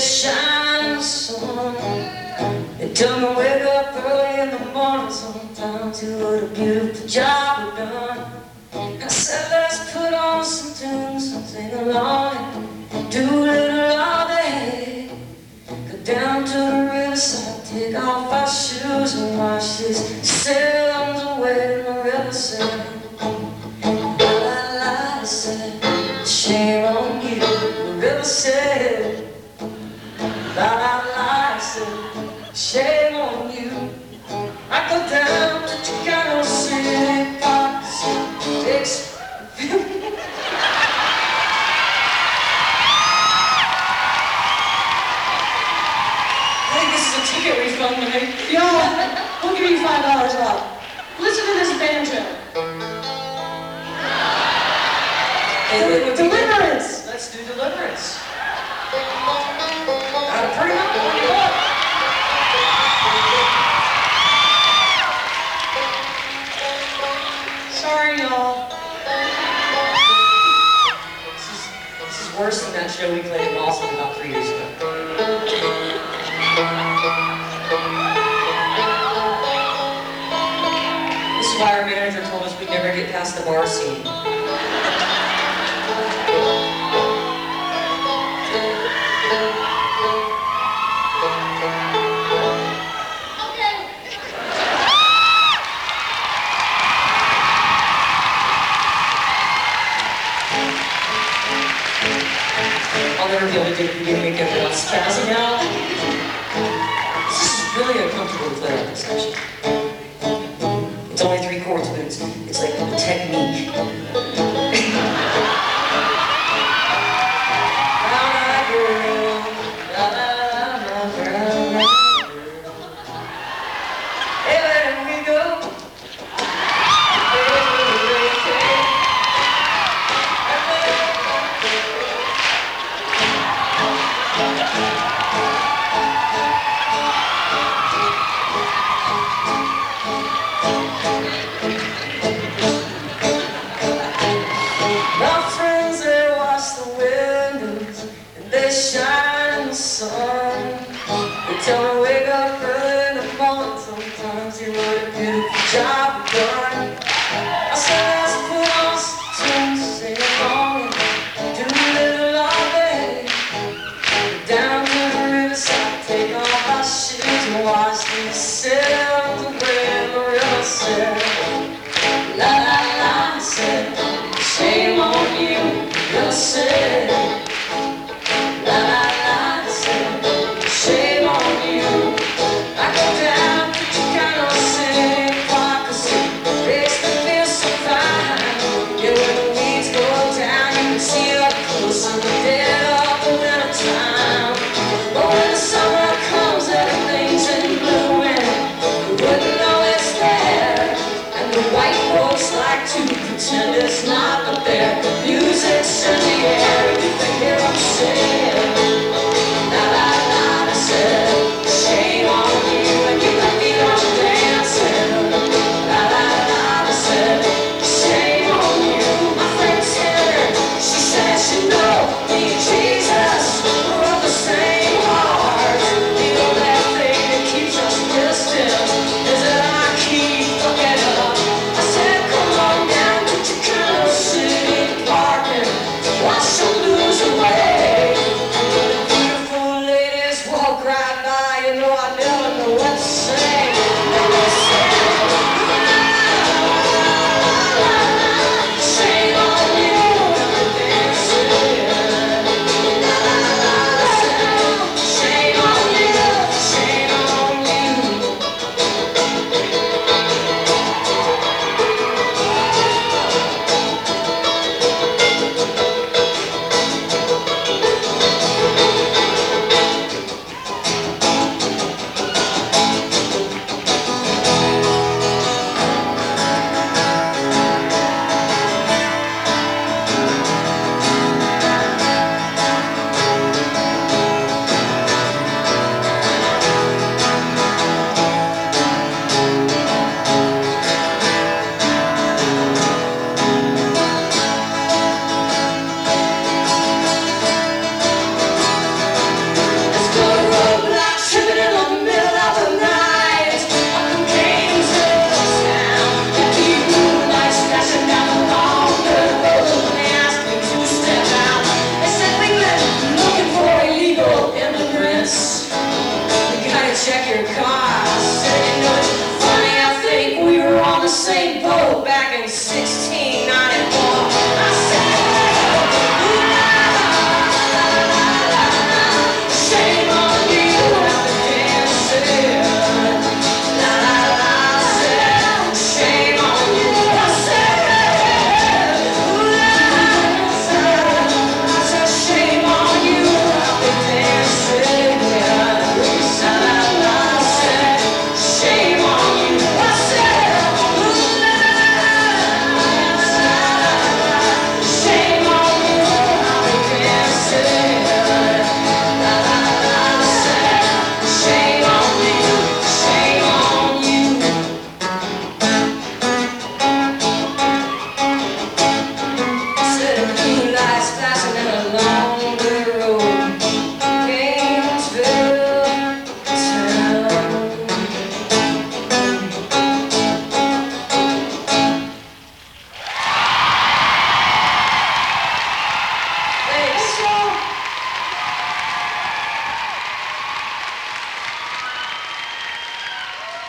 shine in the sun. They tell me wake up early in the morning sometimes. See what a beautiful job we've done. I said let's put on some tunes and sing along and do a little loving. Go down to the riverside, take off our shoes and wash these sails away in the riverside. La la said, shame on you, the river said. La la said, shame on you. I go down to Chicano City Park, takes I think this is a ticket refund, man. Yo, we'll give you $5 off. Listen to this banjo. Deliverance! Let's do Deliverance. Got a pretty up, what do you want? Sorry, y'all. This is worse than that show we played in Boston about 3 years ago. This is why our manager told us we'd never get past the bar scene. I'll never be able to do it again makeup without spazzing out. This is really uncomfortable to play like this, actually. It's only 3 chords, but it's like a technique. Brown-eyed girl, brown-eyed girl. Hey, where we go? My friends, they wash the windows and they shine in the sun. They tell me wake up early in the morning sometimes. See what a beautiful job we've done. I said let's put on some tunes, sing along and do a little loving. Go down to the riverside, take off our shoes and wash these sails